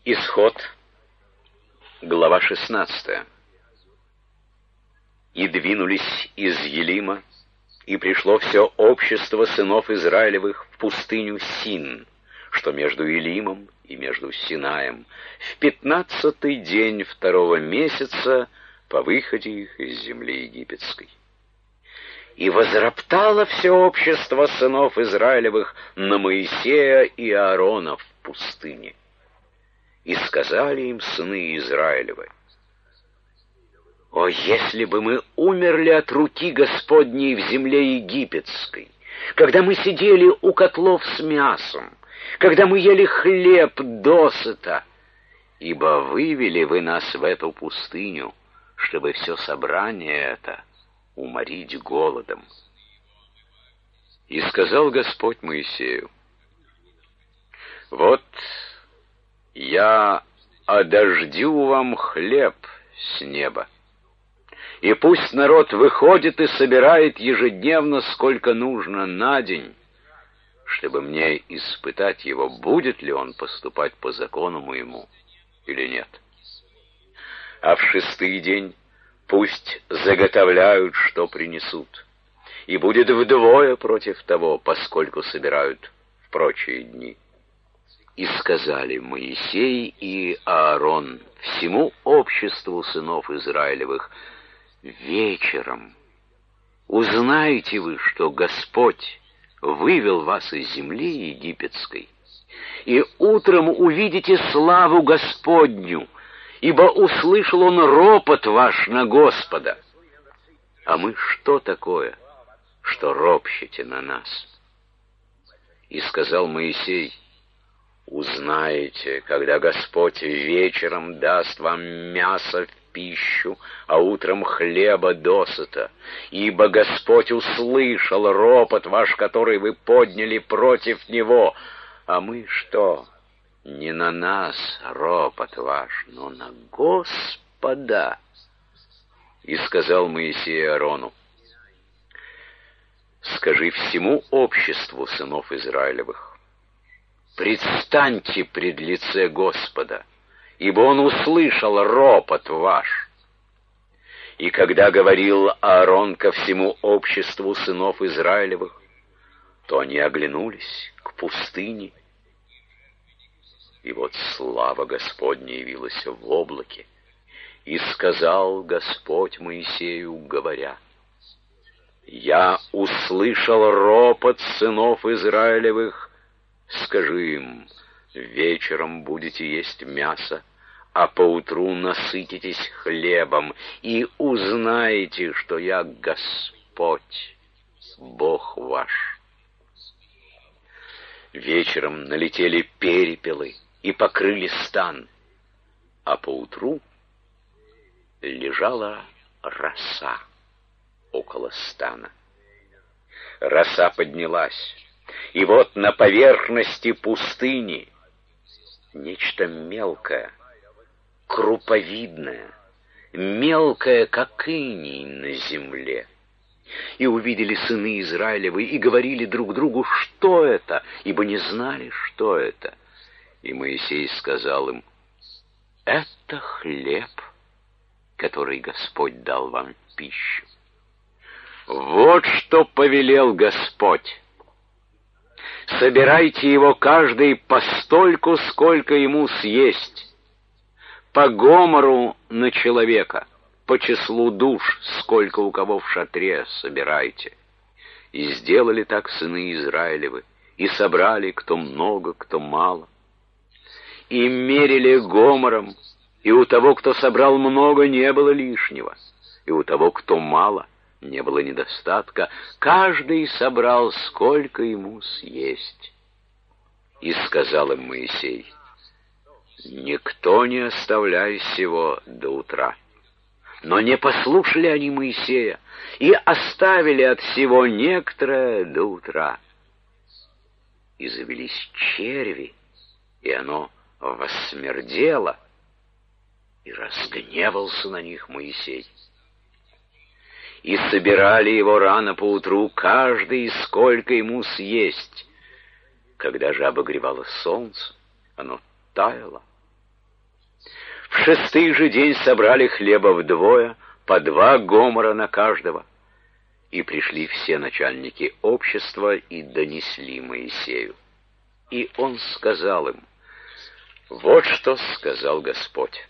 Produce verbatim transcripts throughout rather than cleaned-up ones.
Исход, глава шестнадцатая. «И двинулись из Елима, и пришло все общество сынов Израилевых в пустыню Син, что между Елимом и между Синаем, в пятнадцатый день второго месяца по выходе их из земли египетской. И возроптало все общество сынов Израилевых на Моисея и Аарона в пустыне. И сказали им сыны Израилевы: «О, если бы мы умерли от руки Господней в земле египетской, когда мы сидели у котлов с мясом, когда мы ели хлеб досыта, ибо вывели вы нас в эту пустыню, чтобы все собрание это уморить голодом». И сказал Господь Моисею: «Вот я одождю вам хлеб с неба, и пусть народ выходит и собирает ежедневно, сколько нужно на день, чтобы мне испытать его, будет ли он поступать по закону моему или нет. А в шестый день пусть заготовляют, что принесут, и будет вдвое против того, поскольку собирают в прочие дни». И сказали Моисей и Аарон всему обществу сынов Израилевых: «Вечером узнаете вы, что Господь вывел вас из земли египетской, и утром увидите славу Господню, ибо услышал он ропот ваш на Господа. А мы что такое, что ропщете на нас?» И сказал Моисей: «Узнаете, когда Господь вечером даст вам мясо в пищу, а утром хлеба досыта, ибо Господь услышал ропот ваш, который вы подняли против Него. А мы что? Не на нас ропот ваш, но на Господа». И сказал Моисей Аарону: «Скажи всему обществу сынов Израилевых: предстаньте пред лице Господа, ибо Он услышал ропот ваш». И когда говорил Аарон ко всему обществу сынов Израилевых, то они оглянулись к пустыне, и вот слава Господня явилась в облаке. И сказал Господь Моисею, говоря: «Я услышал ропот сынов Израилевых. Скажи им: вечером будете есть мясо, а поутру насытитесь хлебом, и узнаете, что я Господь, Бог ваш». Вечером налетели перепелы и покрыли стан, а поутру лежала роса около стана. Роса поднялась, и вот на поверхности пустыни нечто мелкое, круповидное, мелкое, как иней на земле. И увидели сыны Израилевы, и говорили друг другу: «Что это?» ибо не знали, что это. И Моисей сказал им: «Это хлеб, который Господь дал вам в пищу. Вот что повелел Господь: собирайте его каждый постольку, сколько ему съесть, по гомору на человека, по числу душ, сколько у кого в шатре, собирайте». И сделали так сыны Израилевы, и собрали, кто много, кто мало. И мерили гомором, и у того, кто собрал много, не было лишнего, и у того, кто мало, не было недостатка. Каждый собрал, сколько ему съесть. И сказал им Моисей: «Никто не оставляй сего до утра». Но не послушали они Моисея, и оставили от всего некоторое до утра. И завелись черви, и оно воссмердело, и разгневался на них Моисей. И собирали его рано поутру, каждый, сколько ему съесть. Когда же обогревало солнце, оно таяло, В шестый же день собрали хлеба вдвое, по два гомора на каждого. И пришли все начальники общества и донесли Моисею. И он сказал им: вот что сказал Господь.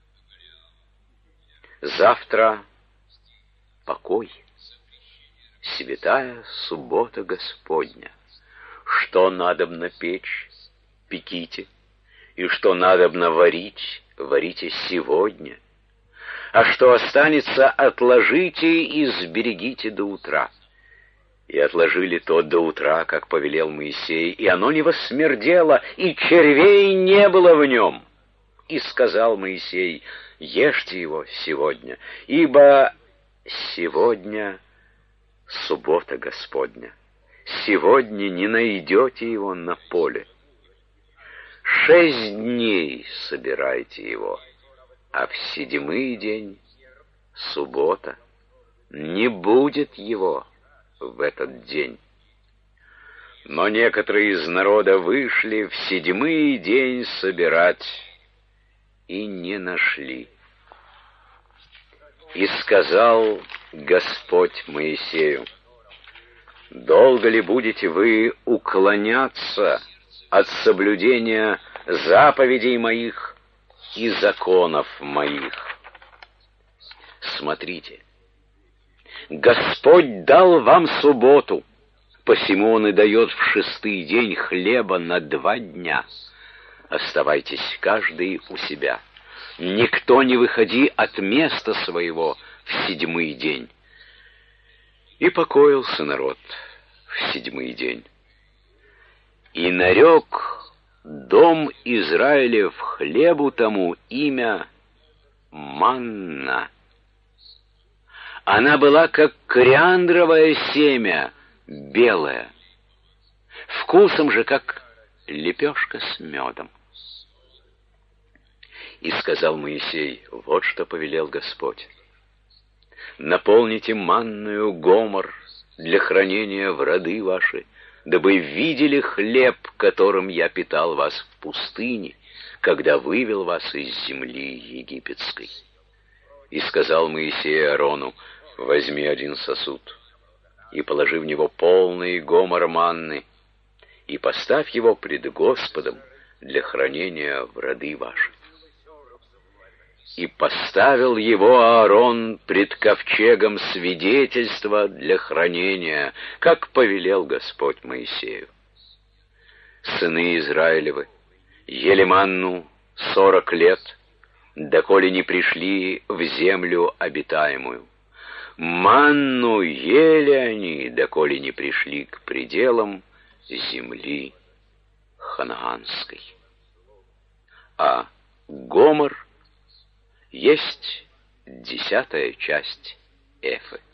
Завтра покой, святая суббота Господня. Что надобно печь, пеките, и что надобно варить, варите сегодня. А что останется, отложите и сберегите до утра. И отложили то до утра, как повелел Моисей, и оно не воссмердело, и червей не было в нем. И сказал Моисей: ешьте его сегодня, ибо сегодня суббота Господня. Сегодня не найдете его на поле. Шесть дней собирайте его, а в седьмой день, суббота, не будет его в этот день. Но некоторые из народа вышли в седьмой день собирать и не нашли. И сказал Господь Моисею: долго ли будете вы уклоняться от соблюдения заповедей моих и законов моих? Смотрите, Господь дал вам субботу, посему Он и дает в шестый день хлеба на два дня. Оставайтесь каждый у себя. Никто не выходи от места своего в седьмой день. И покоился народ в седьмой день. И нарек дом Израилев хлебу тому имя манна. Она была как кориандровое семя, белая, вкусом же как лепешка с медом. И сказал Моисей: вот что повелел Господь: наполните манную гомор для хранения в роды ваши, дабы видели хлеб, которым я питал вас в пустыне, когда вывел вас из земли египетской. И сказал Моисей Аарону: возьми один сосуд и положи в него полный гомор манны, и поставь его пред Господом для хранения в роды ваши. И поставил его Аарон пред ковчегом свидетельства для хранения, как повелел Господь Моисею. Сыны Израилевы ели манну сорок лет, доколе не пришли в землю обитаемую. Манну ели они, доколе не пришли к пределам земли ханаанской. А гомор есть десятая часть эфы.